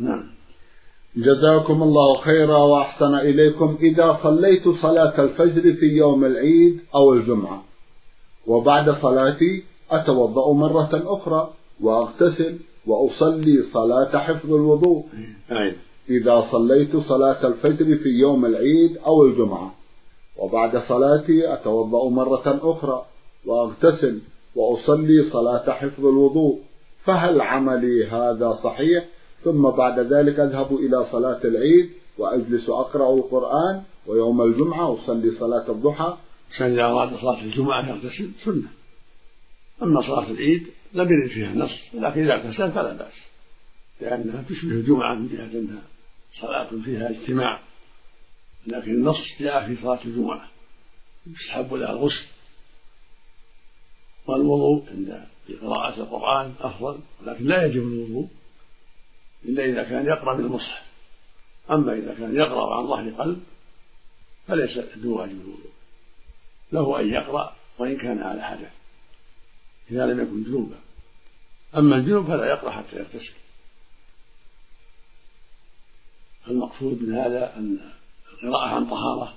نعم. جزاكم الله خيرا وأحسن إليكم. إذا صليت صلاة الفجر في يوم العيد أو الجمعة وبعد صلاتي أتوضأ مرة أخرى وأغتسل وأصلي صلاة حفظ الوضوء. إذا صليت صلاة الفجر في يوم العيد أو الجمعة وبعد صلاتي أتوضأ مرة أخرى وأغتسل وأصلي صلاة حفظ الوضوء، فهل عملي هذا صحيح؟ ثم بعد ذلك أذهب إلى صلاة العيد وأجلس أقرأ القرآن، ويوم الجمعة أصلي صلاة الضحى. إذا أراد صلاة الجمعة يغتسل سنة، أما صلاة العيد لم يرد فيها نص، لكن إذا اغتسل فلا بأس، لأنها تشبه الجمعة من جهة أنها صلاة فيها اجتماع، لكن النص جاء في صلاة الجمعة يستحب لها الغسل والوضوء عند قراءة القرآن أفضل، لكن لا يجب الوضوء إلا إذا كان يقرأ من المصحف. أما إذا كان يقرأ عن ظهر قلب فليس بواجب الوضوء، له أن يقرأ وإن كان على حدث إذا لم يكن جنوبا. أما الجنوب فلا يقرأ حتى يغتسل. المقصود من هذا أن القراءة عن طهارة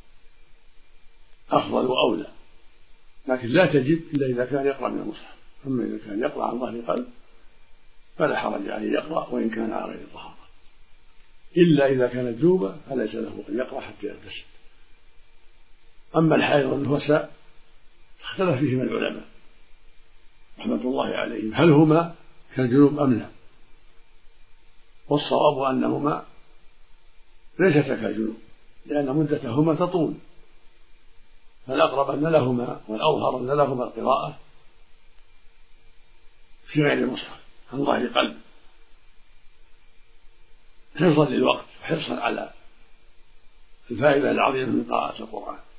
أفضل وأولى، لكن لا تجب إلا إذا كان يقرأ من المصحف. أما إذا كان يقرأ عن ظهر قلب فلا حرج عليه يقرأ وإن كان على غير طهارة، إلا إذا كانت جنوبا فليس له أن يقرأ حتى يغتسل. أما الحائض والنفساء اختلف فيهما العلماء رحمة الله عليهم هل هما كالجنوب أم لا، والصواب أنهما ليستا كالجنوب لأن مدتهما تطول، فالأقرب أن لهما والأظهر أن لهما القراءة في غير المصحف عن ظهر قلب حفظا للوقت وحرصا على الفائدة العظيمة من قراءة القرآن.